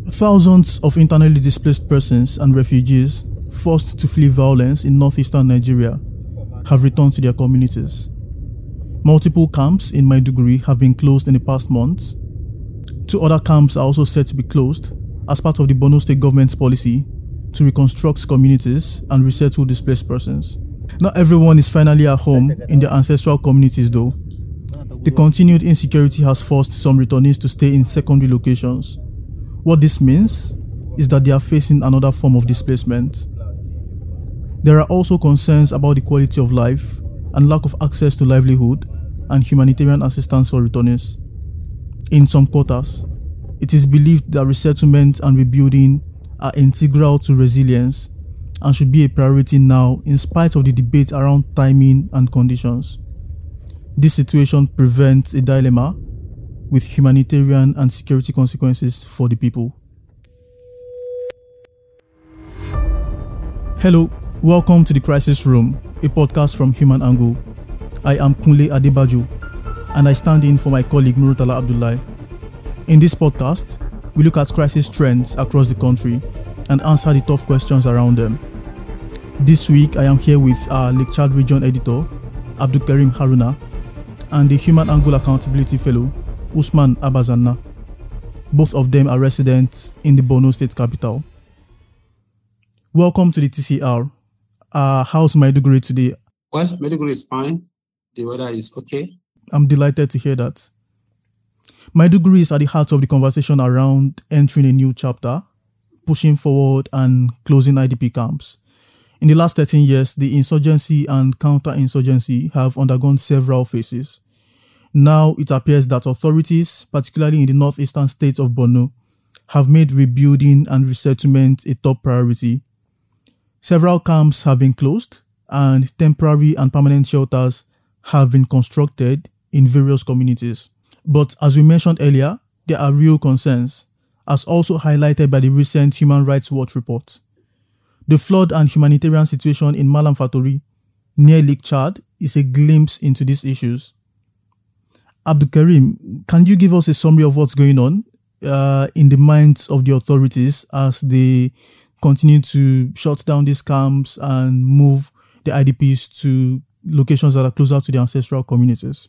Thousands of internally displaced persons and refugees forced to flee violence in northeastern Nigeria have returned to their communities. Multiple camps in Maiduguri have been closed in the past months. 2 other camps are also set to be closed as part of the Borno State government's policy to reconstruct communities and resettle displaced persons. Not everyone is finally at home in their ancestral communities though. The continued insecurity has forced some returnees to stay in secondary locations. What this means is that they are facing another form of displacement. There are also concerns about the quality of life and lack of access to livelihood and humanitarian assistance for returnees. In some quarters, it is believed that resettlement and rebuilding are integral to resilience and should be a priority now in spite of the debate around timing and conditions. This situation presents a dilemma with humanitarian and security consequences for the people. Hello, welcome to The Crisis Room, a podcast from Human Angle. I am Kunle Adebajo, and I stand in for my colleague Murtala Abdullahi. In this podcast, we look at crisis trends across the country and answer the tough questions around them. This week, I am here with our Lake Chad Region Editor, Abdulkarim Haruna, and the Human Angle Accountability Fellow, Usman Abazanna. Both of them are residents in the Borno State capital. Welcome to the TCR. How's Maiduguri today? Well, Maiduguri is fine. The weather is okay. I'm delighted to hear that. Maiduguri is at the heart of the conversation around entering a new chapter, pushing forward and closing IDP camps. In the last 13 years, the insurgency and counter-insurgency have undergone several phases. Now it appears that authorities, particularly in the northeastern states of Borno, have made rebuilding and resettlement a top priority. Several camps have been closed and temporary and permanent shelters have been constructed in various communities. But as we mentioned earlier, there are real concerns, as also highlighted by the recent Human Rights Watch report. The flood and humanitarian situation in Malam Fatori, near Lake Chad, is a glimpse into these issues. Abdulkarim, can you give us a summary of what's going on in the minds of the authorities as they continue to shut down these camps and move the IDPs to locations that are closer to the ancestral communities?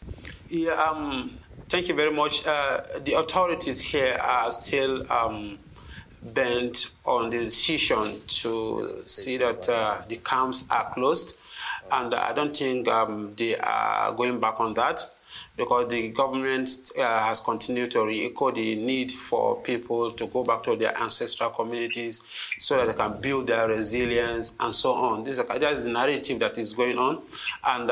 Yeah, thank you very much. The authorities here are still bent on the decision to see that the camps are closed, and I don't think they are going back on that, because the government has continued to re-echo the need for people to go back to their ancestral communities so that they can build their resilience and so on. That is the narrative that is going on, and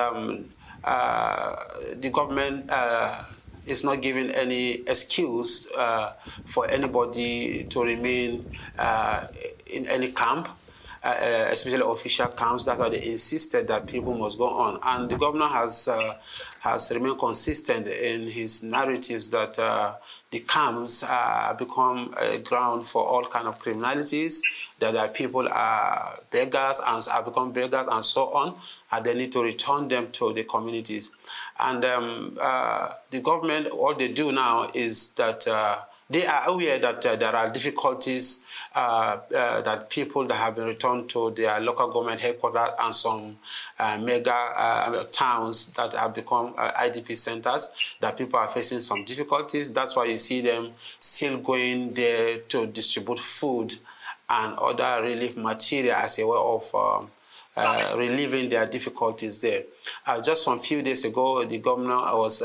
the government is not giving any excuse for anybody to remain in any camp, especially official camps. That's why they insisted that people must go on. And the governor has remained consistent in his narratives that the camps become a ground for all kinds of criminalities, that people are beggars and have become beggars and so on, and they need to return them to the communities. And the government, all they do now is that they are aware that there are difficulties that people that have been returned to their local government headquarters and some mega towns that have become IDP centers, that people are facing some difficulties. That's why you see them still going there to distribute food and other relief material as a way of relieving their difficulties there. Just some few days ago, the governor was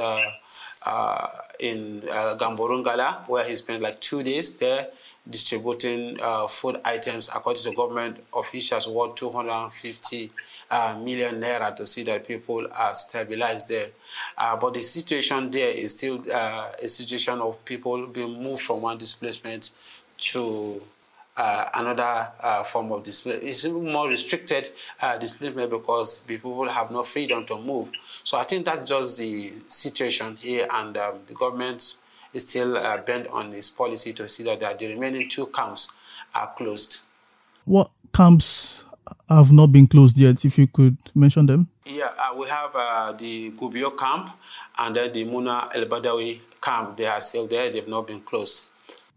in Gamborungala, where he spent like 2 days there distributing food items, according to government officials, worth 250 million naira, to see that people are stabilized there. But the situation there is still a situation of people being moved from one displacement to another form of displacement. It's more restricted displacement because people have no freedom to move. So I think that's just the situation here, and the government is still bent on its policy to see that the remaining 2 camps are closed. What camps have not been closed yet, if you could mention them? Yeah, we have the Gubio camp and then the Muna El Badawi camp. They are still there. They've not been closed.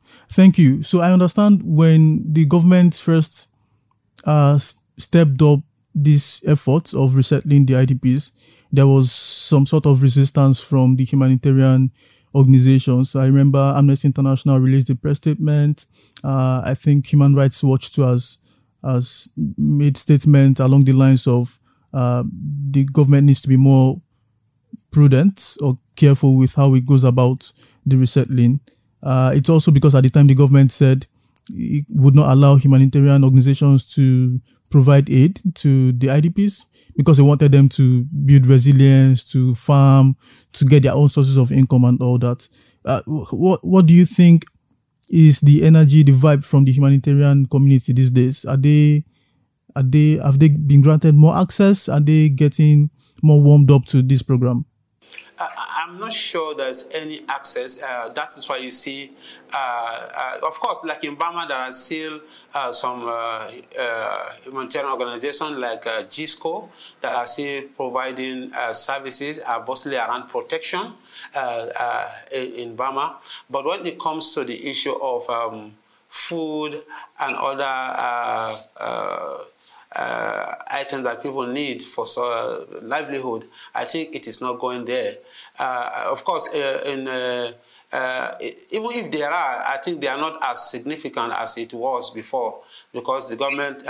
Thank you. So I understand when the government first stepped up this effort of resettling the IDPs, there was some sort of resistance from the humanitarian organizations. I remember Amnesty International released a press statement. I think Human Rights Watch too has made statements along the lines of the government needs to be more prudent or careful with how it goes about the resettling. It's also because at the time the government said it would not allow humanitarian organizations to provide aid to the IDPs because they wanted them to build resilience, to farm, to get their own sources of income and all that. What do you think is the energy, the vibe from the humanitarian community these days? Have they been granted more access? Are they getting more warmed up to this program? I'm not sure there's any access. That is why you see, of course, like in Burma, there are still some humanitarian organizations like GISCO that are still providing services, mostly around protection in Burma. But when it comes to the issue of food and other items that people need for livelihood, I think it is not going there. Of course, even if there are, I think they are not as significant as it was before, because the government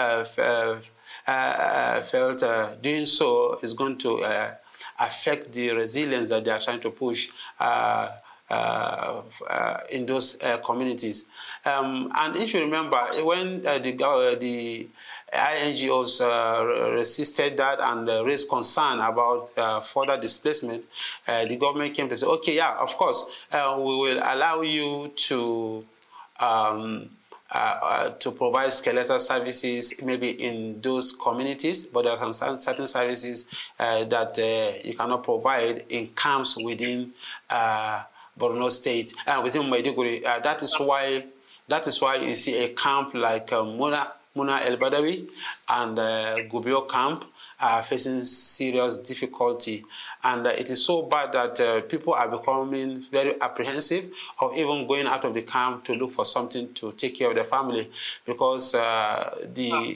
felt doing so is going to affect the resilience that they are trying to push in those communities. And if you remember, when the INGOs resisted that and raised concern about further displacement, the government came to say, okay, yeah, of course, we will allow you to provide skeletal services maybe in those communities, but there are some certain services that you cannot provide in camps within Borno State, within Maiduguri. That is why you see a camp like Muna El Badawi and Gubio camp are facing serious difficulty. And it is so bad that people are becoming very apprehensive of even going out of the camp to look for something to take care of their family, because the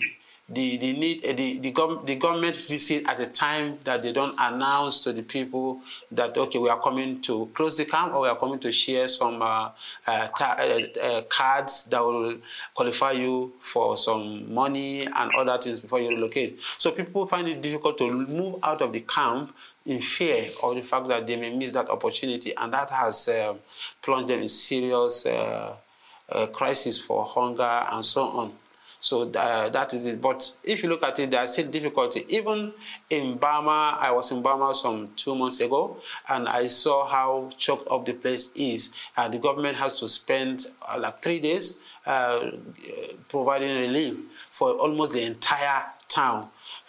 government visit at a time that they don't announce to the people that, okay, we are coming to close the camp, or we are coming to share some cards that will qualify you for some money and other things before you relocate. So people find it difficult to move out of the camp in fear of the fact that they may miss that opportunity, and that has plunged them in serious crisis for hunger and so on. So that is it. But if you look at it, there is still difficulty. Even in Burma, I was in Burma some 2 months ago, and I saw how choked up the place is. The government has to spend like 3 days providing relief for almost the entire town.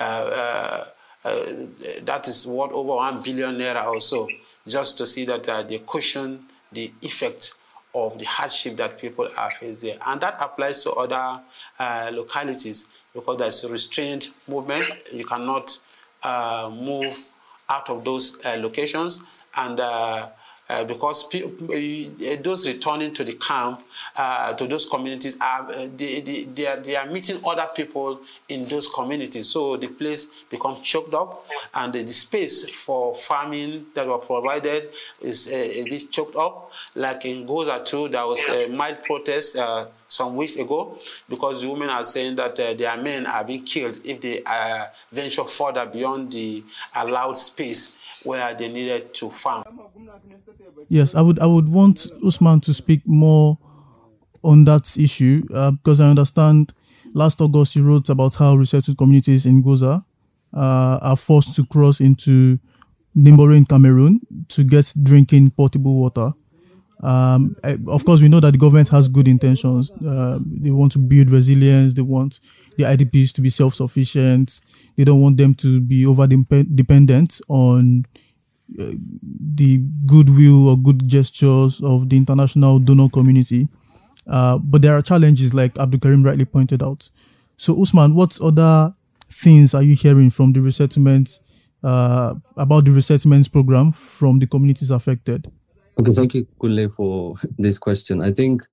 That is worth over 1 billion naira or so, just to see that they cushion the effect of the hardship that people are faced there. And that applies to other localities, because there's a restrained movement. You cannot move out of those locations. And because those returning to the camp, to those communities, they are meeting other people in those communities. So the place becomes choked up, and the space for farming that were provided is a bit choked up. Like in Goza too, there was a mild protest some weeks ago, because the women are saying that their men are being killed if they venture further beyond the allowed space where they needed to farm. Yes, I would want Usman to speak more on that issue, because I understand last August you wrote about how resettled communities in Goza are forced to cross into neighboring Cameroon to get drinking portable water. Of course, we know that the government has good intentions. They want to build resilience. They want the IDPs to be self-sufficient. They don't want them to be over-dependent on the goodwill or good gestures of the international donor community. But there are challenges, like Abdul Karim rightly pointed out. So, Usman, what other things are you hearing from the resettlements, about the resettlements program from the communities affected? Okay, thank you, Kunle, for this question. I think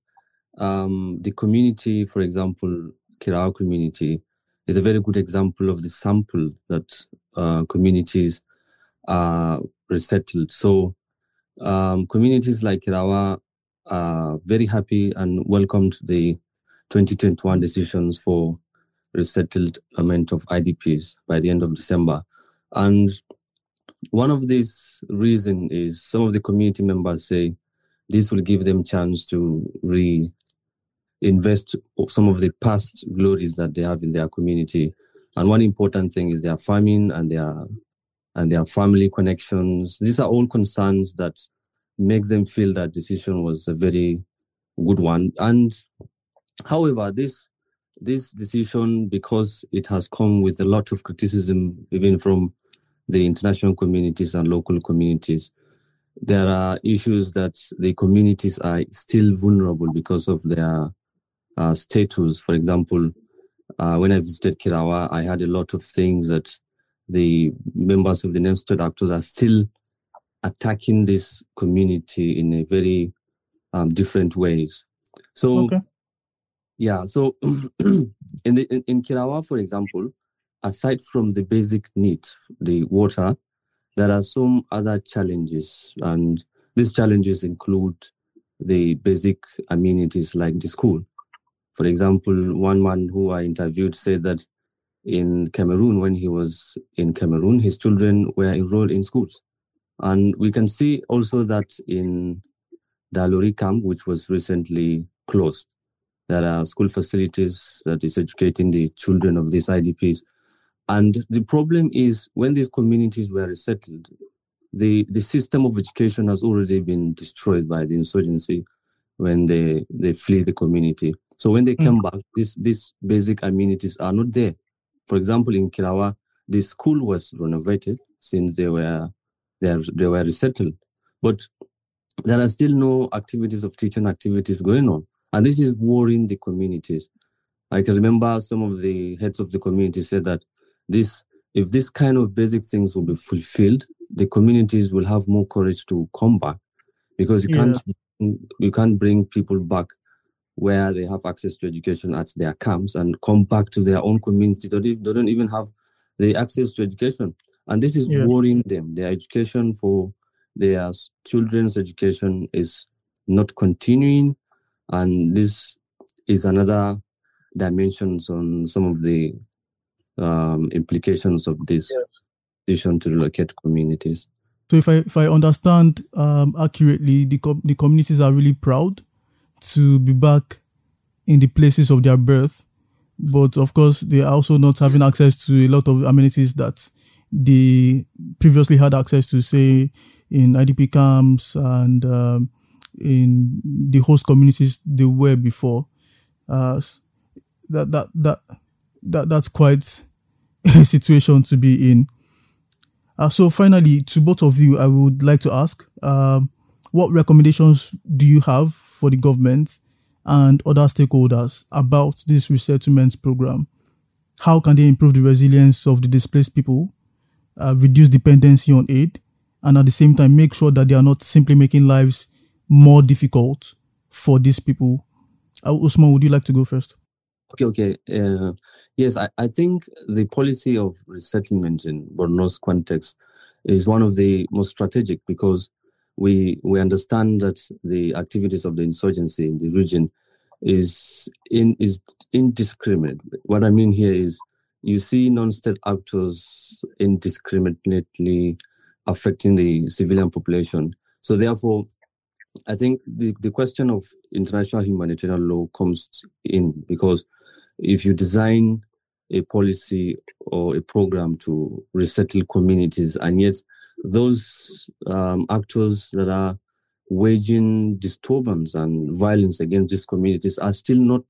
The community, for example, Kirawa community, is a very good example of the sample that communities are resettled. So communities like Kirawa are very happy and welcomed the 2021 decisions for resettlement of IDPs by the end of December. And one of these reasons is some of the community members say this will give them chance to reinvest some of the past glories that they have in their community. And one important thing is their farming and their family connections. These are all concerns that makes them feel that decision was a very good one. And however, this decision, because it has come with a lot of criticism, even from the international communities and local communities, there are issues that the communities are still vulnerable because of their status. For example, when I visited Kirawa, I had a lot of things that the members of the non-state actors are still attacking this community in a very different ways. So, Okay. yeah. So, in Kirawa, for example, aside from the basic needs, the water, there are some other challenges, and these challenges include the basic amenities like the school. For example, one man who I interviewed said that in Cameroon, when he was in Cameroon, his children were enrolled in schools. And we can see also that in the Alori camp, which was recently closed, there are school facilities that is educating the children of these IDPs. And the problem is when these communities were resettled, the system of education has already been destroyed by the insurgency when they flee the community. So when they come back, these basic amenities are not there. For example, in Kirawa, the school was renovated since they were resettled, but there are still no activities of teaching activities going on, and this is worrying the communities. I can remember some of the heads of the community said that if this kind of basic things will be fulfilled, the communities will have more courage to come back, because you can't bring people back where they have access to education at their camps and come back to their own community. They don't even have the access to education. And this is worrying them. Their education for their children's education is not continuing. And this is another dimensions on some of the implications of this decision to relocate communities. So if I understand accurately, the communities are really proud to be back in the places of their birth, but of course they are also not having access to a lot of amenities that they previously had access to, say in IDP camps and in the host communities they were before. That's quite a situation to be in. So finally, to both of you, I would like to ask, what recommendations do you have for the government and other stakeholders about this resettlement program? How can they improve the resilience of the displaced people, reduce dependency on aid, and at the same time make sure that they are not simply making lives more difficult for these people? Usman, would you like to go first? Okay. Yes, I think the policy of resettlement in Borno's context is one of the most strategic, because we understand that the activities of the insurgency in the region is indiscriminate. What I mean here is you see non-state actors indiscriminately affecting the civilian population. So therefore, I think the question of international humanitarian law comes in, because if you design a policy or a program to resettle communities, and yet those actors that are waging disturbance and violence against these communities are still not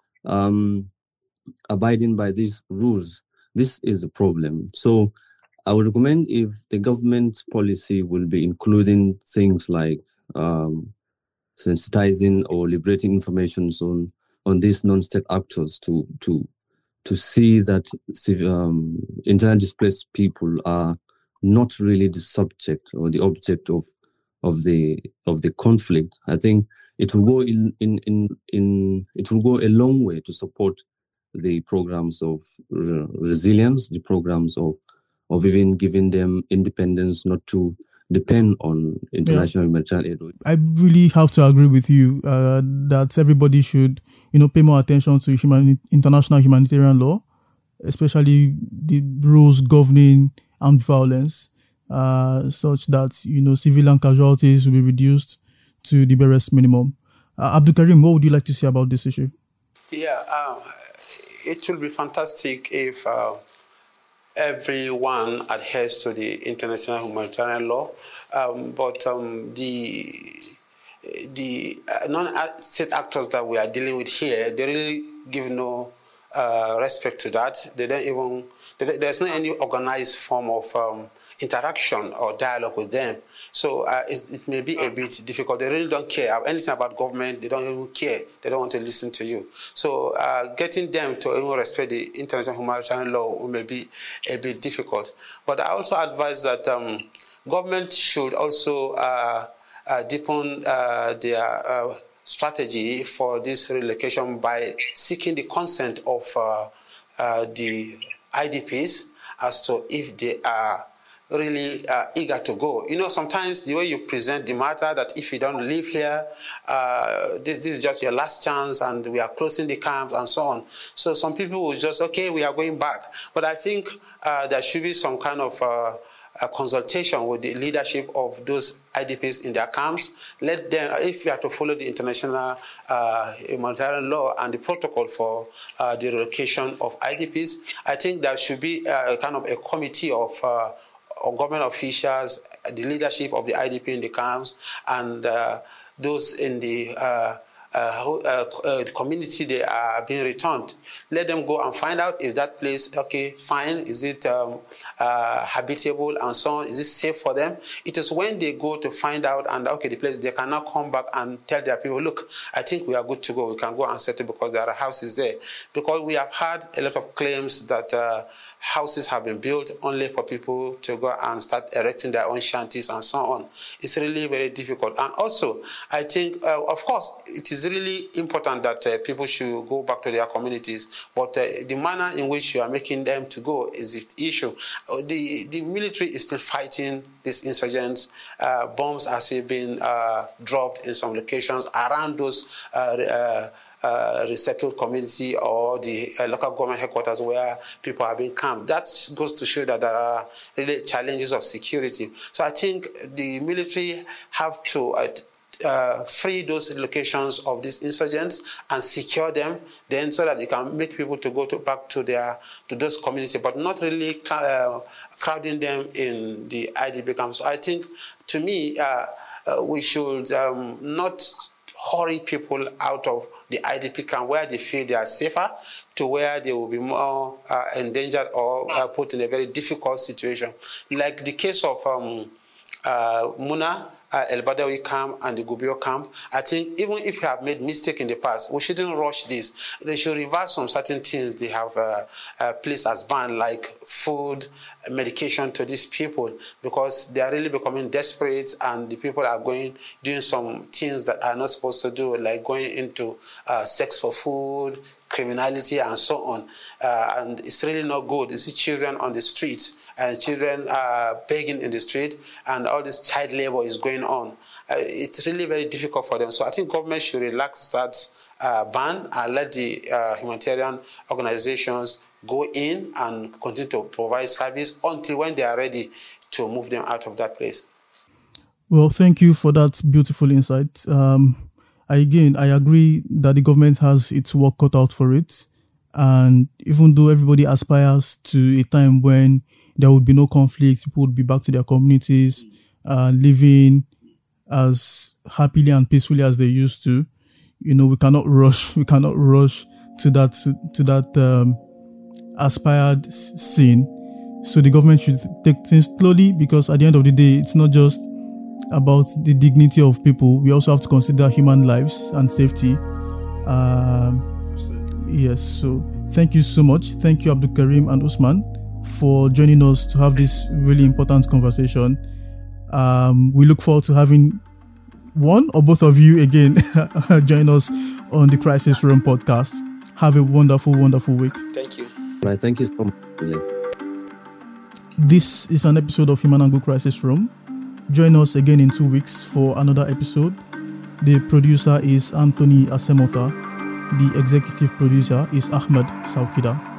abiding by these rules, this is the problem. So I would recommend if the government policy will be including things like sensitizing or liberating information on these non-state actors to see that internally displaced people are not really the subject or the object of the conflict. I think it will go it will go a long way to support the programs of resilience, the programs of even giving them independence, not to depend on international humanitarian aid. I really have to agree with you that everybody should, pay more attention to international humanitarian law, especially the rules governing armed violence, such that civilian casualties will be reduced to the barest minimum. Abdul Karim, what would you like to say about this issue? Yeah, it will be fantastic if everyone adheres to the international humanitarian law, but the non-state actors that we are dealing with here, they really give no respect to that. They don't even. There's not any organized form of interaction or dialogue with them. So it may be a bit difficult. They really don't care anything about government. They don't even care. They don't want to listen to you. So getting them to even respect the international humanitarian law may be a bit difficult. But I also advise that government should also deepen their strategy for this relocation by seeking the consent of the IDPs as to if they are really eager to go. Sometimes the way you present the matter, that if you don't live here, this is just your last chance and we are closing the camps and so on. So some people will just, okay, we are going back. But I think there should be some kind of a consultation with the leadership of those IDPs in their camps. Let them, if you have to follow the international humanitarian law and the protocol for the relocation of IDPs, I think there should be kind of a committee of government officials, the leadership of the IDP in the camps, and those in the community they are being returned. Let them go and find out if that place, okay, fine, is it habitable and so on, is it safe for them? It is when they go to find out and, okay, the place, they cannot come back and tell their people, look, I think we are good to go, we can go and settle because there are houses there. Because we have had a lot of claims that houses have been built only for people to go and start erecting their own shanties and so on. It's really very difficult. And also, I think, of course, it is really important that people should go back to their communities, but the manner in which you are making them to go is the issue. The military is still fighting these insurgents. Bombs are still being dropped in some locations around those resettled community or the local government headquarters where people are being camped. That goes to show that there are really challenges of security. So I think the military have to free those locations of these insurgents and secure them, then so that they can make people to go back to those communities, but not really crowding them in the IDP camps. So I think, to me, we should not hurry people out of the IDP camp where they feel they are safer to where they will be more endangered or put in a very difficult situation. Like the case of Muna, El Badawi camp and the Gubbio camp, I think even if you have made mistake in the past, we shouldn't rush this. They should reverse some certain things they have placed as ban, like food, medication to these people, because they are really becoming desperate and the people are doing some things that are not supposed to do, like going into sex for food, criminality and so on. And it's really not good. You see children on the streets and children begging in the street, and all this child labor is going on. It's really very difficult for them. So I think government should relax that ban and let the humanitarian organizations go in and continue to provide service until when they are ready to move them out of that place. Well, thank you for that beautiful insight. I agree that the government has its work cut out for it. And even though everybody aspires to a time when there would be no conflict, people would be back to their communities, living as happily and peacefully as they used to. We cannot rush to that aspired scene. So the government should take things slowly, because at the end of the day, it's not just about the dignity of people. We also have to consider human lives and safety. Yes, so thank you so much. Thank you, Abdul Karim and Usman, for joining us to have this really important conversation. We look forward to having one or both of you again join us on the Crisis Room podcast. Have a wonderful, wonderful week. Thank you. Right, thank you so much. This is an episode of Human Angle Crisis Room. Join us again in 2 weeks for another episode. The producer is Anthony Asemota. The executive producer is Ahmed Saukida.